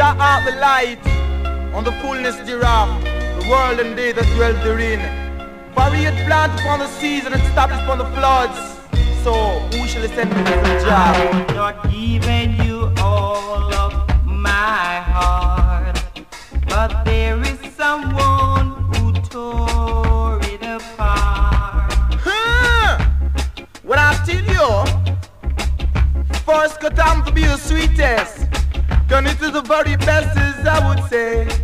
thou art the light on the fullness thereof, the world and they that dwell therein. Varied plant upon the seas and established upon the floods. So who shall ascend to the job? I would not given you all of my heart, but there is someone who tore it apart. When I tell you, first got time to be the sweetest, then it is the very best, as I would say.